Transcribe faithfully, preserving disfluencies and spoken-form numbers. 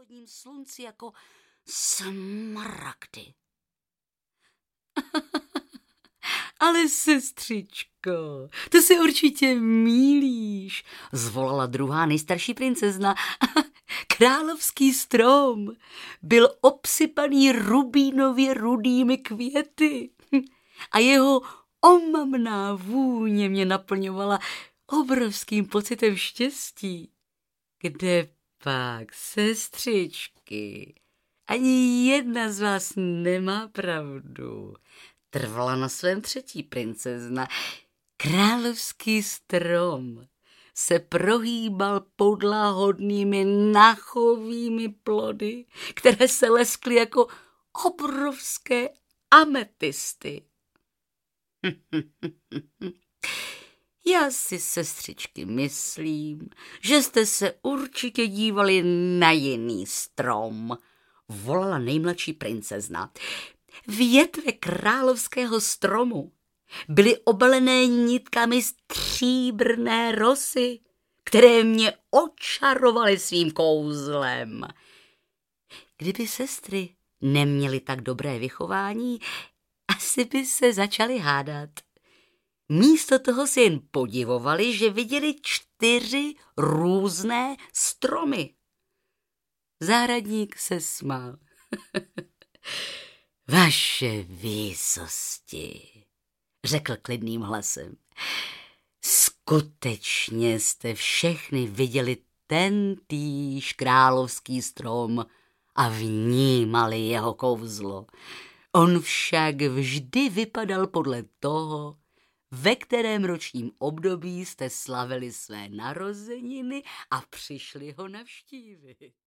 východním slunci jako smaragdy. Ale sestřičko, to se určitě mýlíš, zvolala druhá nejstarší princezna. Královský strom byl obsypaný rubínově rudými květy a jeho omamná vůně mě naplňovala obrovským pocitem štěstí. Kde pak, sestřičky, ani jedna z vás nemá pravdu, trvala na svém třetí princezna. Královský strom se prohýbal podlahodnými nachovými plody, které se leskly jako obrovské ametisty. Já si, sestřičky, myslím, že jste se určitě dívali na jiný strom, volala nejmladší princezna. Větve královského stromu byly obalené nitkami stříbrné rosy, které mě očarovaly svým kouzlem. Kdyby sestry neměly tak dobré vychování, asi by se začaly hádat. Místo toho si jen podivovali, že viděli čtyři různé stromy. Zahradník se smál. Vaše výsosti, řekl klidným hlasem. Skutečně jste všechny viděli tentýž královský strom a vnímali jeho kouzlo. On však vždy vypadal podle toho, ve kterém ročním období jste slavili své narozeniny a přišli ho navštívit.